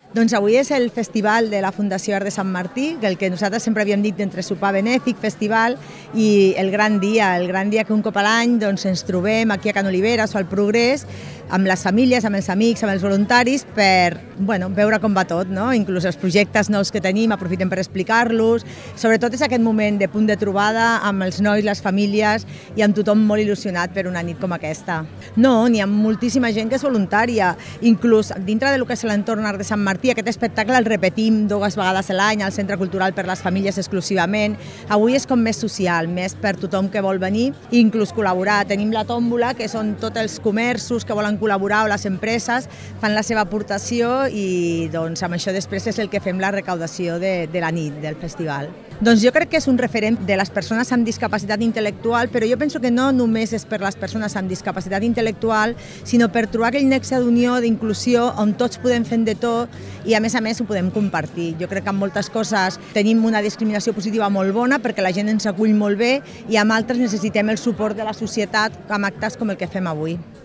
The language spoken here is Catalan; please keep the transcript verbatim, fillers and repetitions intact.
Doncs avui és el festival de la Fundació Arc de Sant Martí, el que nosaltres sempre havíem dit entre sopar benèfic, festival i el gran dia, el gran dia que un cop a l'any doncs, ens trobem aquí a Can Oliveres o al Progrés amb les famílies, amb els amics, amb els voluntaris per bueno, veure com va tot, no? Inclús els projectes nous que tenim, aprofitem per explicar-los. Sobretot és aquest moment de punt de trobada amb els nois, les famílies i amb tothom molt il·lusionat per una nit com aquesta. No, n'hi ha moltíssima gent que és voluntària, inclús dintre del que és l'entorn Arc de Sant Martí. Aquest espectacle el repetim dues vegades a l'any al Centre Cultural per les Famílies exclusivament. Avui és com més social, més per tothom que vol venir i inclús col·laborar. Tenim la tòmbola, que són tots els comerços que volen col·laborar o les empreses, fan la seva aportació i doncs, amb això després és el que fem la recaudació de, de la nit, del festival. Doncs jo crec que és un referent de les persones amb discapacitat intel·lectual, però jo penso que no només és per les persones amb discapacitat intel·lectual, sinó per trobar aquell nexe d'unió, d'inclusió, on tots podem fer de tot i a més a més ho podem compartir. Jo crec que en moltes coses tenim una discriminació positiva molt bona perquè la gent ens acull molt bé i amb altres necessitem el suport de la societat amb actes com el que fem avui.